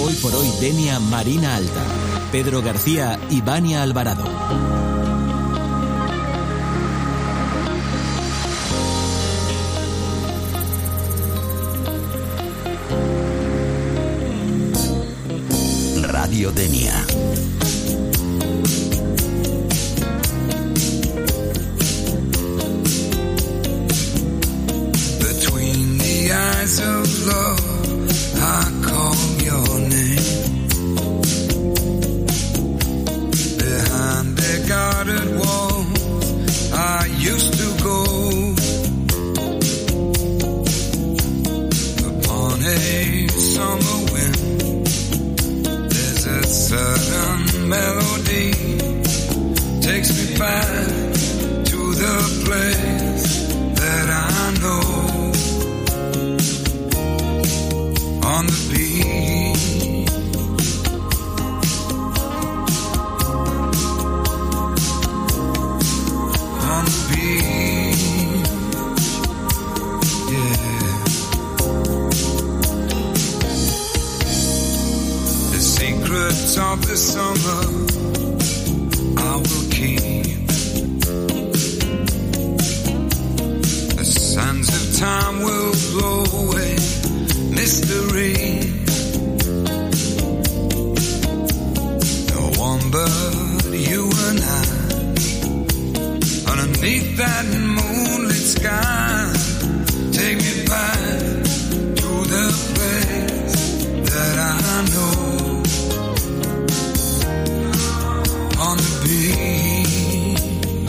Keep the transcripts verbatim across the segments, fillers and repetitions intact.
Hoy por hoy Denia Marina Alta, Pedro García y Vania Alvarado. Radio Denia. Between the eyes of love, I call your name. Behind their guarded walls, I used to go. Upon a summer wind, there's a certain melody takes me back to the place that I know. On the beach, on the beach, yeah. The secrets of the summer I will keep. The sands of time will blow away mystery. No one but you and I, underneath that moonlit sky. Take me back to the place that I know. On the beach,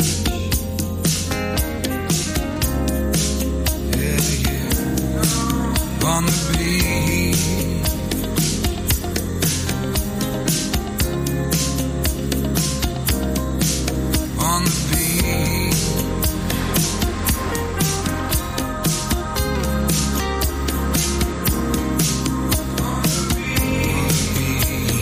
yeah, yeah. On the beach, on the beach, on the beach.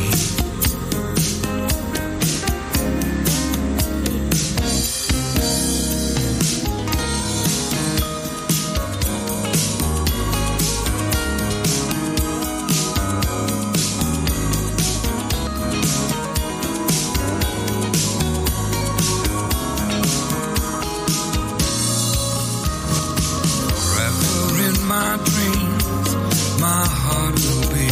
Forever in my dreams, my heart will be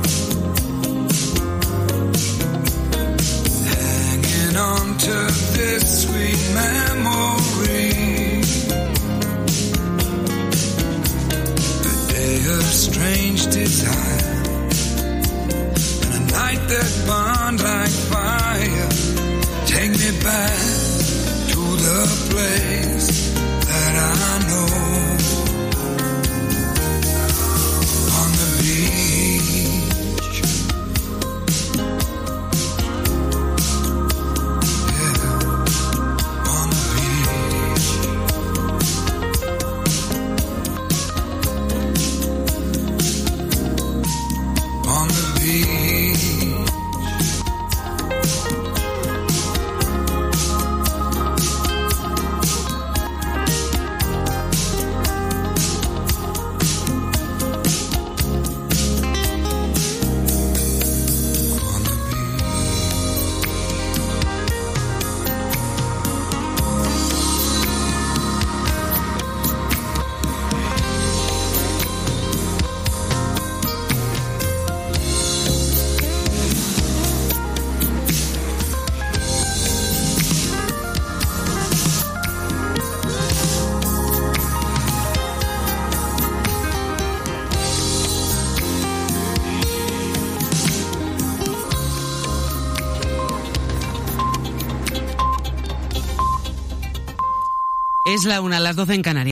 hanging on to this sweet memory. A day of strange desire and a night that burned like fire. Take me back to the place that I know. On the beach, yeah, on the beach, on the beach. Es la una, las doce en Canarias.